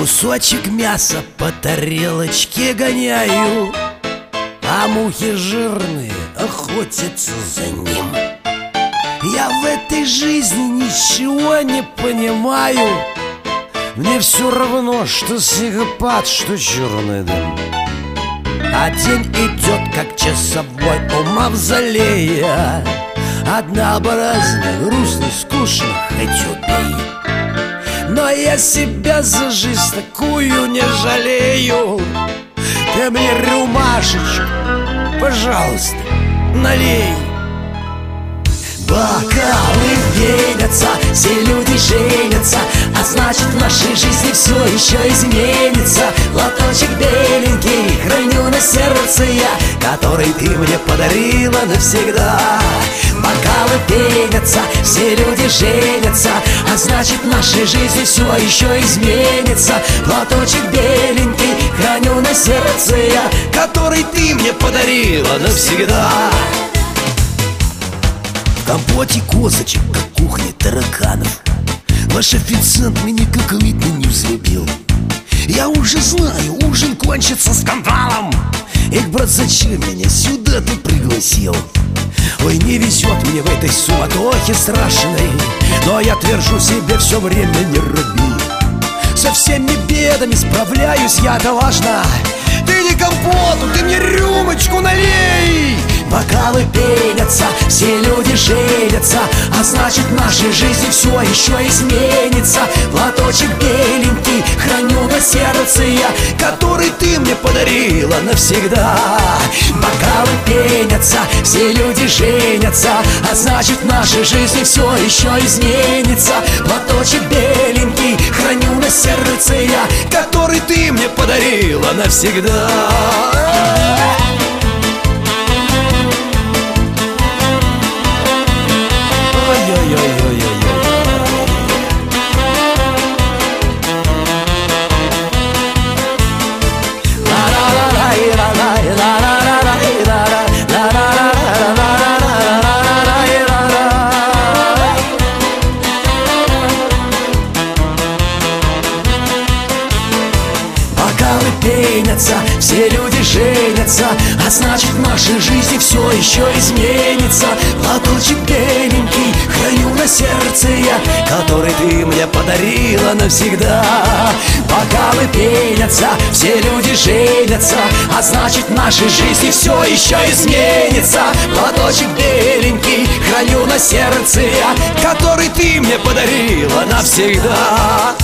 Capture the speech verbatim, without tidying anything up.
Кусочек мяса по тарелочке гоняю, а мухи жирные охотятся за ним. Я в этой жизни ничего не понимаю. Мне все равно, что снегопад, что черный дым. А день идет, как часовой у мавзолея. Однообразно, грустно, скучно, хоть убей. Но я себя за жизнь такую не жалею. Ты мне рюмашечку, пожалуйста, налей. Бокалы пенятся, все люди женятся, а значит в нашей жизни все еще изменится. Лоточек беленький храню на сердце я, который ты мне подарила навсегда. Бокалы пенятся, все люди женятся, а значит в нашей жизни все еще изменится. Лоточек беленький храню на сердце я, который ты мне подарила навсегда. В компоте козочек, как кухня тараканов. Ваш официант меня как видно не взлюбил. Я уже знаю, ужин кончится скандалом. Эх, брат, зачем меня сюда ты пригласил? Ой, не везет мне в этой суматохе страшной, но я твержу себе все время: не роби. Со всеми бедами справляюсь я-то важно. Ты не компоту, ты мне рюмочку налей. Бокалы пенятся, все люди женятся, а значит в нашей жизни все еще изменится. Лоточек беленький храню на сердце я, который ты мне подарила навсегда. Бокалы пенятся, все люди женятся, а значит в нашей жизни все еще изменится. Лоточек беленький храню на сердце я, который ты мне подарила навсегда. Бокалы пенятся, все люди женятся, а значит в нашей жизни все еще изменится. Лоточек беленький храню на сердце я, который ты мне подарила навсегда. Бокалы пенятся, все люди женятся, а значит в нашей жизни все еще изменится. Лоточек беленький храню на сердце я, который ты мне подарила навсегда.